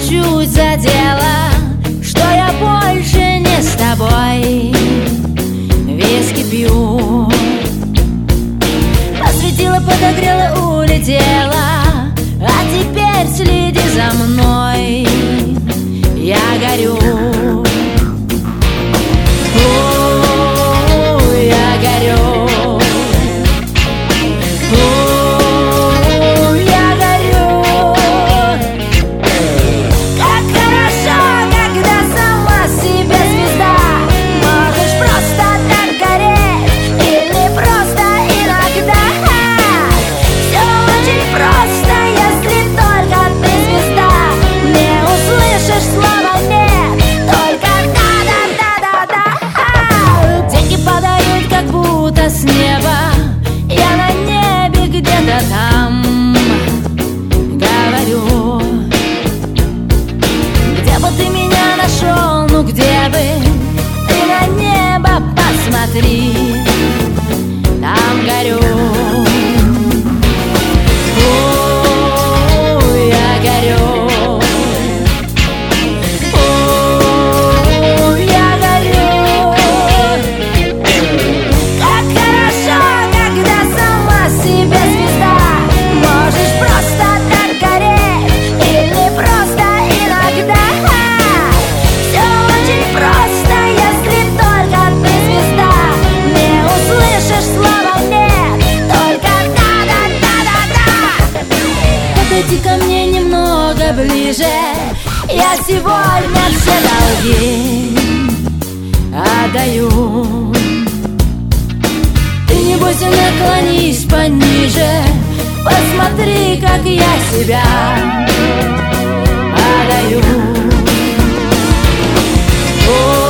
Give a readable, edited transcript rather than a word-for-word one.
чуть-чуть задела, что я больше не с тобой. Виски пью, посветила, подогрела, улетела, а теперь следи за мной. Я горю, я горю, я горю. Как хорошо, когда сама себе звезда. Можешь просто так гореть или просто иногда. Все очень просто, если только ты звезда. Не услышишь слова нет, только да-да-да-да-да. Деньги падают как будто с неба, я на небе где-то там. Говорю, где бы ты меня нашел, ну где бы ты на небо посмотри, там горю. Я горю, я горю. Как хорошо, когда сама себе звезда. Можешь просто так гореть или просто иногда. Все очень просто, если только ты звезда. Не услышишь слова нет, только да-да-да-да-да. Подойди ко мне немного ближе, я сегодня все долги отдаю. Ты не бойся, наклонись пониже, посмотри, как я себя отдаю.